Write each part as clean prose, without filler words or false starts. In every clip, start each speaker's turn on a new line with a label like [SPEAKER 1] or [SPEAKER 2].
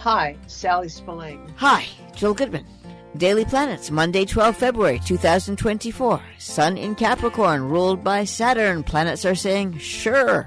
[SPEAKER 1] Hi, Sally Spillane.
[SPEAKER 2] Hi, Jill Goodman. Daily Planets, Monday, 12 February 2024. Sun in Capricorn, ruled by Saturn. Planets are saying, sure.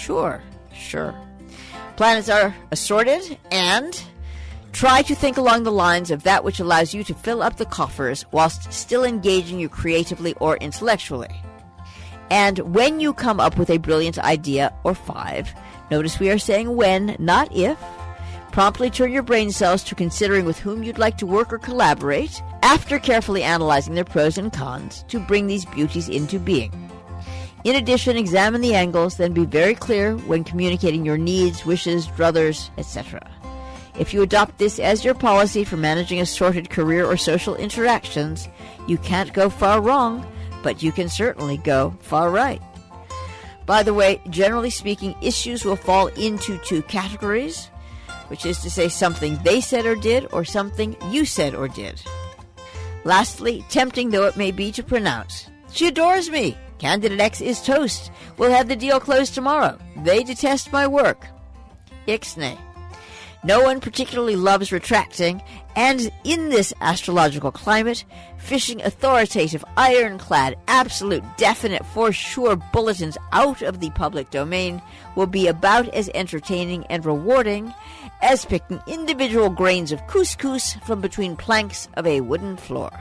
[SPEAKER 2] Planets are assorted and try to think along the lines of that which allows you to fill up the coffers whilst still engaging you creatively or intellectually. And when you come up with a brilliant idea or 5, notice we are saying when, not if, promptly turn your brain cells to considering with whom you'd like to work or collaborate, after carefully analyzing their pros and cons, to bring these beauties into being. In addition, examine the angles, then be very clear when communicating your needs, wishes, druthers, etc. If you adopt this as your policy for managing assorted career or social interactions, you can't go far wrong, but you can certainly go far right. By the way, generally speaking, issues will fall into 2 categories, which is to say something they said or did, or something you said or did. Lastly, tempting though it may be to pronounce, she adores me. Candidate X is toast. We'll have the deal closed tomorrow. They detest my work. Ixnay. No one particularly loves retracting, and in this astrological climate, fishing authoritative, ironclad, absolute, definite, for sure bulletins out of the public domain will be about as entertaining and rewarding as picking individual grains of couscous from between planks of a wooden floor.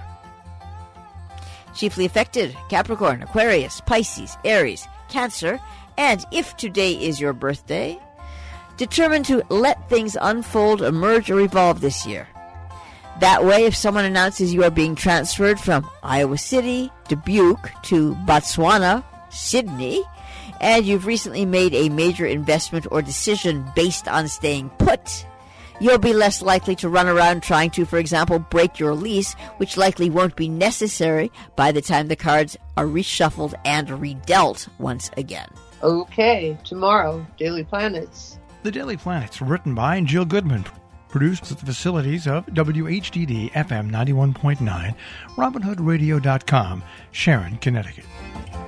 [SPEAKER 2] Chiefly affected, Capricorn, Aquarius, Pisces, Aries, Cancer, and if today is your birthday, determined to let things unfold, emerge, or evolve this year. That way, if someone announces you are being transferred from Iowa City, Dubuque, to Botswana, Sydney, and you've recently made a major investment or decision based on staying put, you'll be less likely to run around trying to, for example, break your lease, which likely won't be necessary by the time the cards are reshuffled and redealt once again.
[SPEAKER 1] Okay, tomorrow, Daily Planets.
[SPEAKER 3] The Daily Planets, written by Jill Goodman, produced at the facilities of WHDD FM 91.9, RobinHoodRadio.com, Sharon, Connecticut.